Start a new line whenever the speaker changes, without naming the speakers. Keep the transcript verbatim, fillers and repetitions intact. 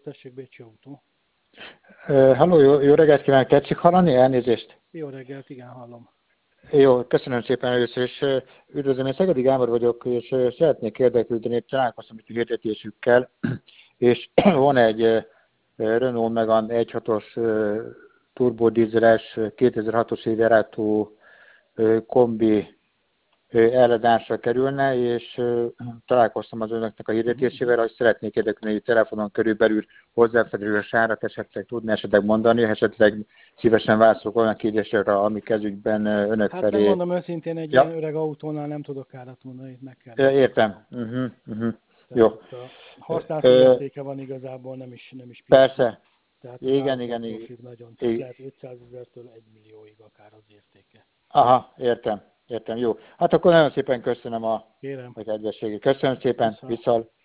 tessék, Bécsi Autó.
Uh, halló, jó, jó reggelt kívánok, tetszik hallani? Elnézést.
Jó reggelt, igen, hallom.
Jó, köszönöm szépen először, és üdvözlöm, én Szegedi Gábor vagyok, és szeretnék érdeklődni, találkoztam itt a hirdetésükkel, és van egy Renault Megane egy point hatos turbodízeles kétezer-hatos évjáratú kombi eladásra kerülne, és találkoztam az önöknek a hirdetésével, hogy szeretnék érdeklődni, hogy telefonon körülbelül hozzáférős árat esetleg tudni esetleg mondani, esetleg szívesen válaszolok olyan kérdésre, ami kezükben önök
Hát
felé.
megmondom őszintén, egy
ja.
ilyen öreg autónál nem tudok árat mondani, itt meg kell.
Ja, értem. Uh-huh, uh-huh. Jó.
A használati értéke van igazából, nem is, nem is piaci.
Persze.
Tehát
Igen, igen, igen.
függ nagyon. Tehát
igen.
lehet ötszázezertől egy millióig akár az értéke.
Aha, értem. Értem, jó. Hát akkor nagyon szépen köszönöm a,
Kérem.
a kedvességét. Köszönöm szépen,
Viszont.
viszont.